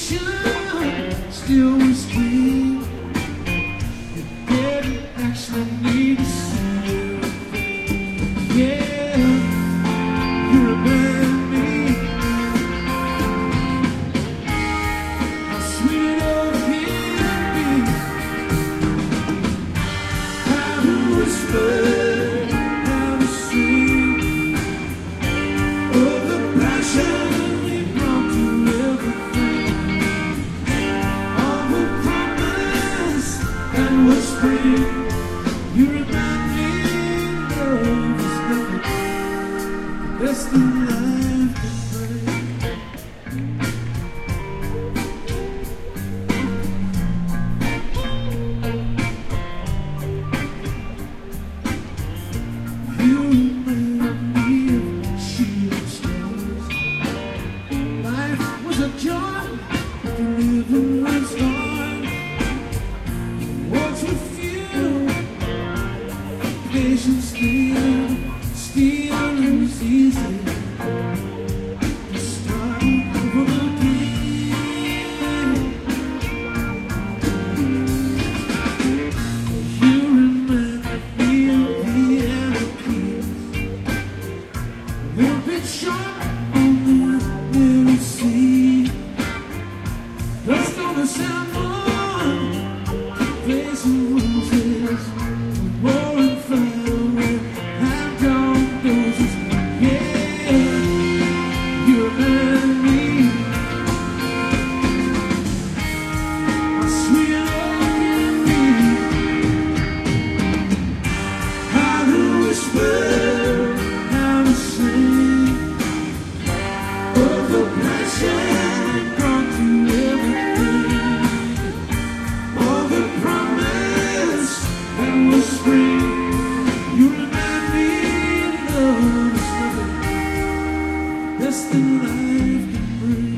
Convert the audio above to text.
still whispering. You didn't actually need to see it. Yeah, you remind me how sweet it all can be. How to whisper, how to sing of the passion we brought to everything. Whispering, you remind me love is nothing, the best of life can bring. You remind me of shooting stars. Life was a joy, the living was hard. Once with you, patience still is easy. The start over again. You remind me of the anarchies. We've been shot on the middle sea. Dust on the Salmon, place of roses, war and fire, hand down doses. Yeah, you remind me how sweet it all can be. How to whisper, how to sing of the passion brought to everything. All the promise and whispering, you remind me love is nothing, best in life can bring.